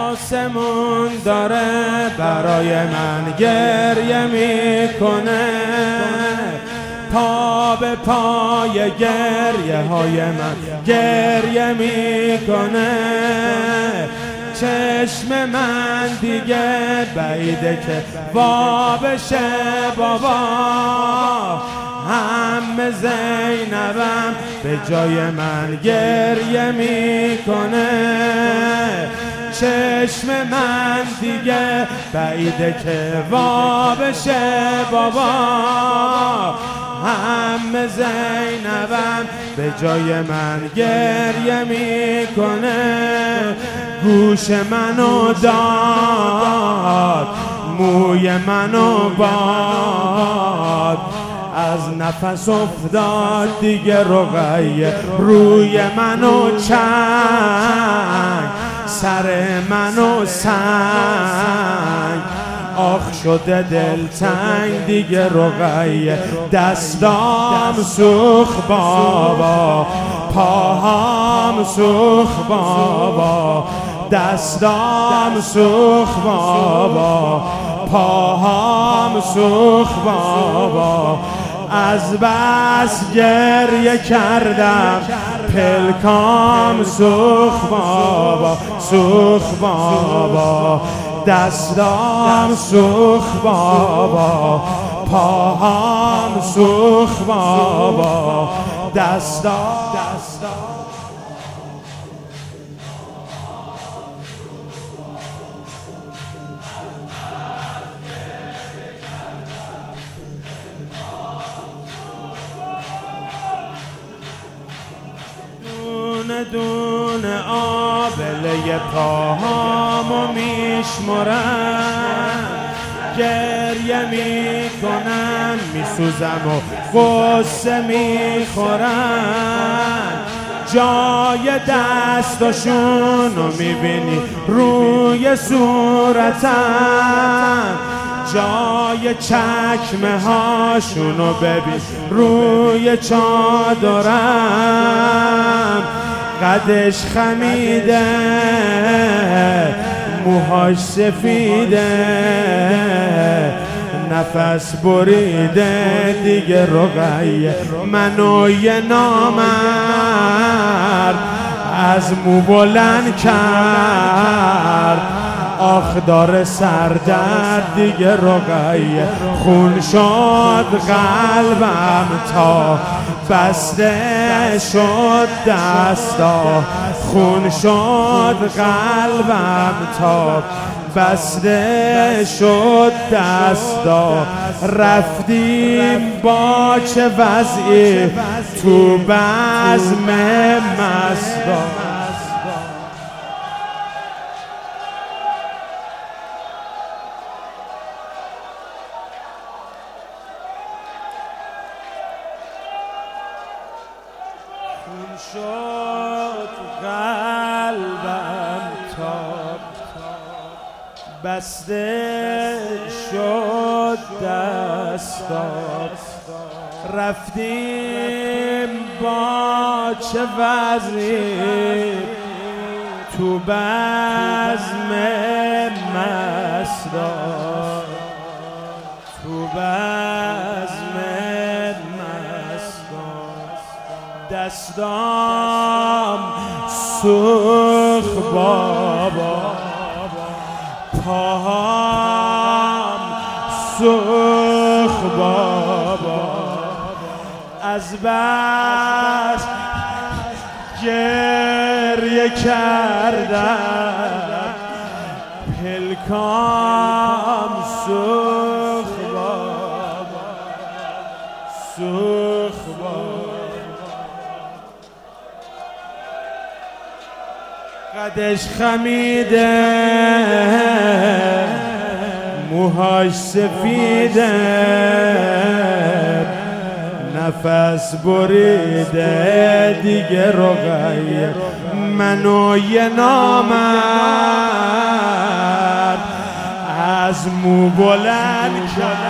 آسمون داره برای من گریه میکنه، پا به پای گریه های من گریه میکنه. چشم من دیگه بعیده که وا بشه بابا، همه زینبم به جای من گریه میکنه. چشم من دیگه بعیده که وا بشه بابا، همه زینبم به جای من گریه میکنه. گوش منو داد، موی منو باد، از نفس افتاد دیگه رقیه روی منو چنگ، سر منو سنگ، آخ شده دلتنگ دیگه رقیه. دستام سوخ بابا، پاهام سوخ بابا، دستام سوخ بابا، پاهام سوخ بابا. از بس گریه کردم پلکام سوخ بابا، سوخ بابا، دستام سوخ بابا، پاهام سوخ بابا، دستام. دونه دونه آبله پاهامو میشمرم، گریه میکنم میسوزم و غصه میخورم. جای دستاشونو میبینی روی صورتم، جای چکمه هاشونو ببین روی چادرم. قدش خمیده موهاش سفیده، نفس بریده دیگه رقیه منو یه نامرد از مو بلند کرد. آخ داره سردرد دیگه رقیه، خون شد قلبم تا بسته شد دستا، خون شد قلبم تا بسته شد دستا. رفتیم با چه وضعی تو بزم مستا، خون شد قلبم تا بسته شد دستات. رفتیم با چه وضعی تو بزم مستا، تو بزم مستا. دستام سوخ بابا، پاهام سوخ بابا. از بس گریه کردم پلکام سوخ بابا، سوخ بابا. قدش خمیده موهاش سفیده، نفس بریده دیگه رقیه منو یه نامرد از مو بلند کرد.